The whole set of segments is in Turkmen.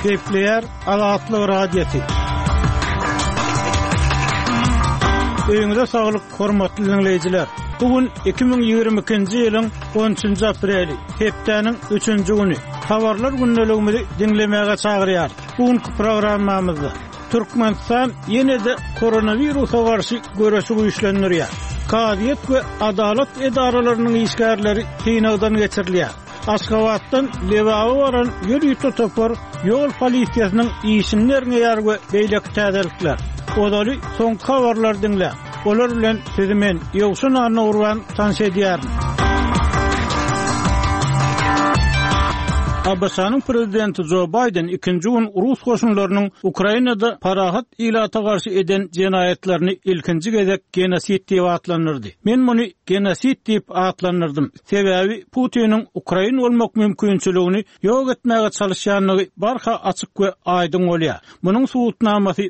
Kepler Alatlı Radyosu. Öňüňizde saglyk, hormatly dinleýijiler. Bugün 2022-nji ýylyň 13-nji apreli, hepdeniň 3-nji güni. Habarlar günneligimizi dinlemäge çagyrýar. Bugünkü programmamyzda Türkmenistan ýene-de koronawirusa garşy görüşi güýçlendirýär. Kadiýet we adalet edaralarynyň işgärleri kynagdan geçirilýär. Aşgabatdan Lewaga baran ýöri tutupar ýol polisiýasynyň işinlerine ýar we beýleki täzelikler. Odaly soň habarlar dinle. Olar bilen sizi men Ýowşun Arnawurwan tanış edýär. Abasanyň prezidenti Joe Biden ikinji gün Rus goşunlarynyň Ukrainada parahat ilata garşy eden jenaýetlerini ilkinji gezek genosit diýip atlanyrdy. Men muny genosit diýip atlanyrdym. Sebäbi Putiniň Ukraina bolmak mümkinçiligini ýok etmäge çalışýanlygy barha açyk we aýdyn bolýar. Munyň suwutnamasy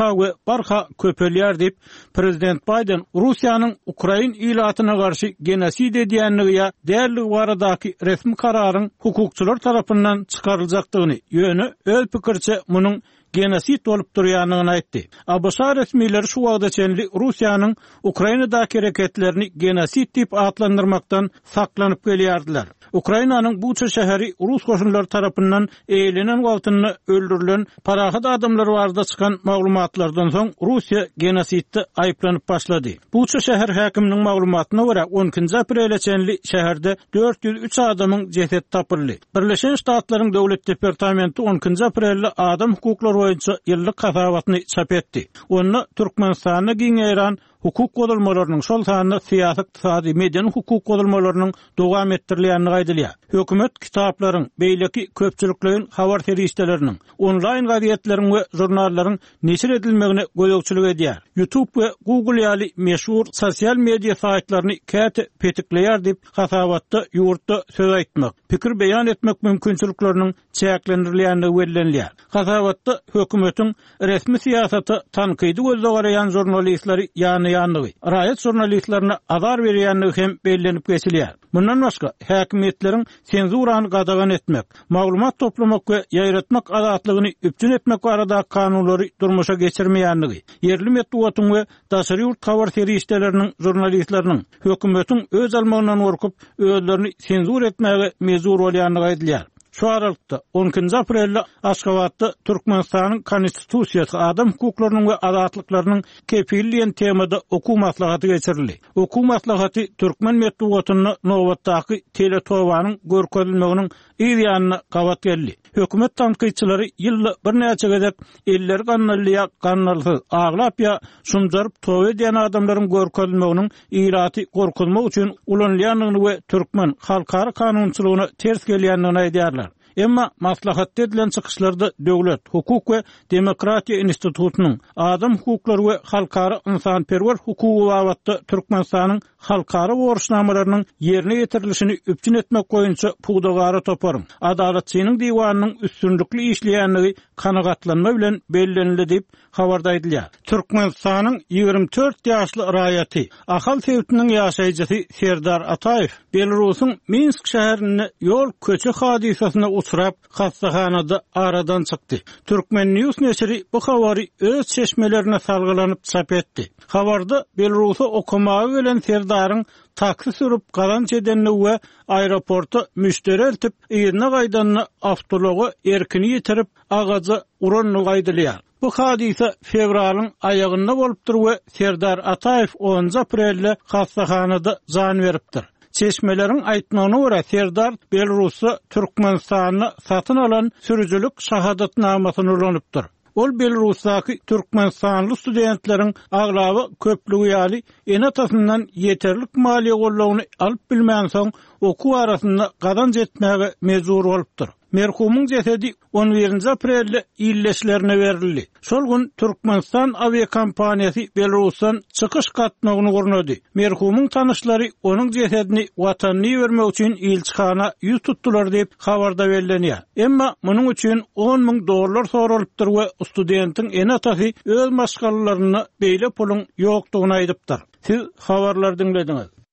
barha köpelýär diýip prezident Biden Russiýanyň Ukraina ilatyna garşy genosit edýänligi därligi baradaky resmi kararyň hukukçylar tarapyndan çykaryljakdygyny ýöne öz pikirçe munyň genosit bolup durýanyny aýtdy. Abşa resmileri şu wagda çenli Russiýanyň Ukrainadaky hereketlerini genosit diýip atlandyrmakdan saklanyp gelýärdiler. Ukrainanyň Bucha şäheri Rus goşunlary tarapyndan eýlenen wagtyny öldürilen parahat adamlar barada çykan maglumatlardan soň Russiýa genositde aýplanyp başlady. Bucha şäher häkiminiň maglumatyna görä 12-nji aprele çenli şäherde 403 adamyň jesedi tapyldy. Birleşen Ştatlaryň döwlet departamenti 12-nji aprelde adam hukuklary boýunça ýyllyk hasabatyny çap etdi. Onu Türkmenistana giňeýän hukuk godulmalarynyň şol sanyny siýasat-ykdysady mediýany hukuk godulmalarynyň dowam etdirilýänini gaýdylýar. Hökümet kitaplaryň, beýleki köpçüliklerin habar terişdeleriniň, onlaýn gazeteleriň we jurnallaryň neşir edilmegine gözegçilik edýär. YouTube we Google ýaly meşhur sosial media saýtlaryny käte petikleýär diýip hasabatda ýurtda söz aýtmak, pikir beýan etmek mümkinçilikleriniň çäklendirilýänligi bellenilýär. Hasabatda hökümetiň resmi siýasaty tankydy gözle garaýan jurnalistleri ýanyňy raýat jurnalistlerine azar berýänligi hem bellenip geçilýär. Bundan başga häkimetleriň senzurany gadagan etmek, maglumat toplamak we ýaýratmak azatlygyny üpçün etmek barada kanunlary durmuşa geçirmeýänligi, yerli medeniýetiň we daşary ýurt habar terişdeleriniň jurnalistleriniň hökümetiň öz almagynyň gorkup özlerini senzur etmäge mezur bolýanlygy aýdylýar. Şu aralykda 12-nji aprelde Aşgabatda Türkmenistanyň konstitusiýasy adam hukuklarynyň we azatlyklarynyň kepilliýen temada okuw maslahaty geçirildi. Okuw maslahaty türkmen medeniýetini nowatdaky teletowanyň görkezilmeginiň ýa-da gabat geldi. Hökümet tanqidçilari ýylda bir näçe gezek eller gannallyýa gannalsyz aglap ýa şumjaryp tow edýän adamlaryň görkezilmeginiň ýylaty gorkuzmak üçin ulanýanlygyny we türkmen halkara kanunçylygyna ters gelýänligini aýdýarlar. Emma maslahat edilen çykyşlarda döwlet, hukuk we demokratiýa institutynyň adam hukuklary we halkara ynsanperwer hukugy babatda Türkmenistanyň halkara borçnamalarynyň ýerine ýetirilişini üpçün etmek boýunça pugdagary toparym. Adaletçiňiň diwanynyň üstünlikli işleýänligi kanagatlanma bilen bellenildi diýip habarda aýdylýar. Türkmenistanyň 24 ýaşly raýaty, ahal sewtiniň ýaşaýjysy Serdar Ataýew Belarusyň Minsk şäherine ýol köçü hadisasyna uçrap hastahanada aradan çykdy. Türkmen News neşri bu habary öz çeşmelerine salgylanyp çap etdi. Habarda Belarusy okumaga gelen Serdaryň taksi sürüp galanç edenini we aeroporta müşteri eltip ýerine gaýdanyny avtology erkini ýetirip agaja uranlygy gaýdylýar. Bu hadisa fevralyň aýagynda bolupdyr we Serdar Ataýew 10 aprelde hastahanada jan beripdir. Çeşmelerin aýtmagyna görä Serdar Belarusy Türkmenistanyny satyn alan sürüjülük şahadatnamasyny ulanypdyr. Ol Belarusdaky Türkmenistanly studentleriň aglaby köplügi ýaly enatasyndan ýeterlik maliýe gollagyny alyp bilmän soň okuw arasynda gadanç etmäge mezur bolupdyr. Merhumyň jesedi 11-nji aprelde ýylleşlerine berildi. Şol gün Türkmenistan aviakompaniýasy Belarusdan çykyş gatnagyny gurnady. Merhumyň tanyşlary onuň jesedini watanyny bermek üçin ilçihana ýüz tutdular diýip habarda bellenýär. Emma munyň üçin $10,000 soralypdyr we studentiň enatasy öz maşgallalaryny beýle pulun ýokdugyny aýdypdyr. Siz habarlar dinlediňiz.